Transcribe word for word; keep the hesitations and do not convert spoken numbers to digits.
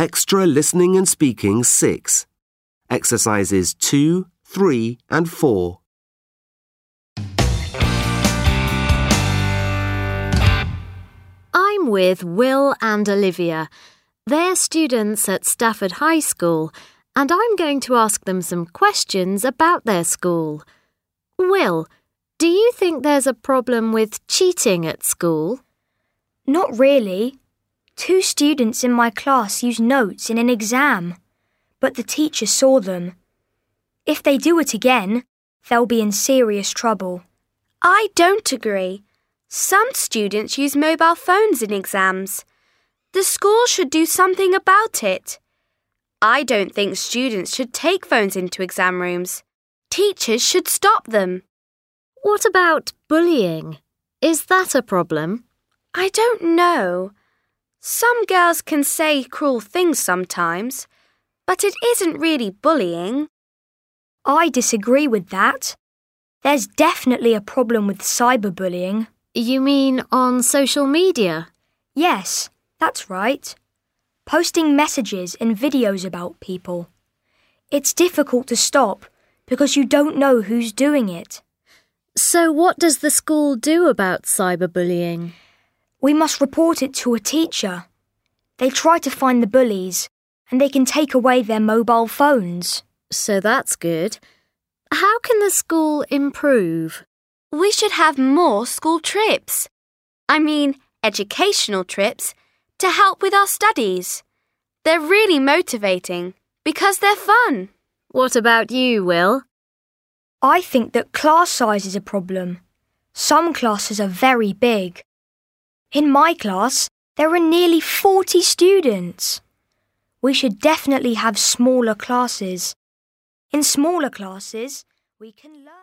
Extra Listening and Speaking six. Exercises two, three and four. I'm with Will and Olivia. They're students at Stafford High School, and I'm going to ask them some questions about their school. Will, do you think there's a problem with cheating at school? Not really. Two students in my class used notes in an exam, but the teacher saw them. If they do it again, they'll be in serious trouble. I don't agree. Some students use mobile phones in exams. The school should do something about it. I don't think students should take phones into exam rooms. Teachers should stop them. What about bullying? Is that a problem? I don't know. Some girls can say cruel things sometimes, but it isn't really bullying. I disagree with that. There's definitely a problem with cyberbullying. You mean on social media? Yes, that's right. Posting messages and videos about people. It's difficult to stop because you don't know who's doing it. So what does the school do about cyberbullying? We must report it to a teacher. They try to find the bullies, and they can take away their mobile phones. So that's good. How can the school improve? We should have more school trips. I mean, educational trips to help with our studies. They're really motivating because they're fun. What about you, Will? I think that class size is a problem. Some classes are very big. In my class, there are nearly forty students. We should definitely have smaller classes. In smaller classes, we can learn.